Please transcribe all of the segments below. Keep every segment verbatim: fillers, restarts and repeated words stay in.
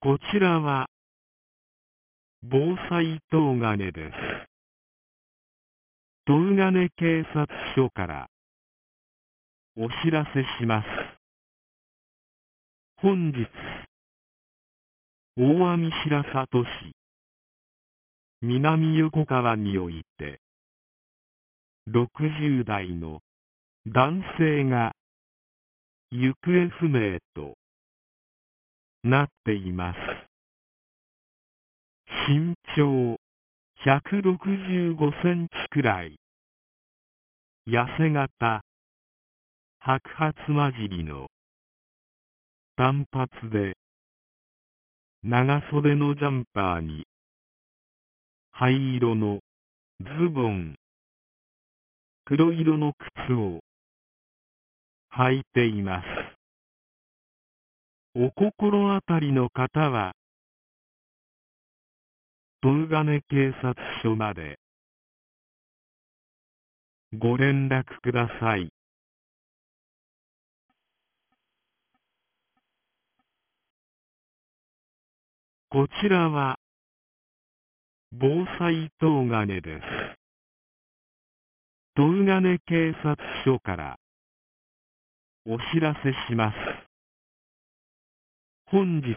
こちらは防災東金です。東金警察署からお知らせします。本日、大網白里市南横川において、ろくじゅう代の男性が行方不明となっています。身長ひゃくろくじゅうごセンチくらい、痩せ型、白髪交じりの短髪で、長袖のジャンパーに灰色のズボン、黒色の靴を履いています。お心当たりの方は、東金警察署までご連絡ください。こちらは防災東金です。東金警察署からお知らせします。本日、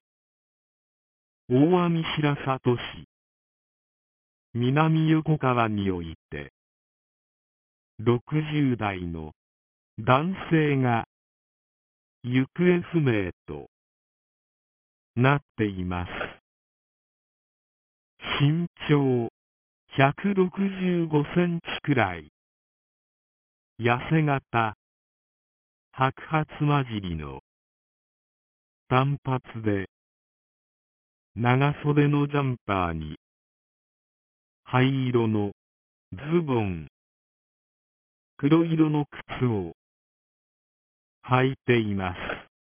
大網白里市南横川において、ろくじゅう代の男性が行方不明となっています。身長ひゃくろくじゅうごセンチくらい、痩せ型、白髪交じりの短髪で、長袖のジャンパーに灰色のズボン、黒色の靴を履いています。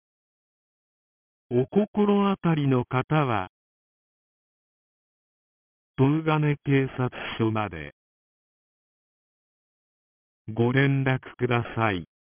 お心当たりの方は、東金警察署までご連絡ください。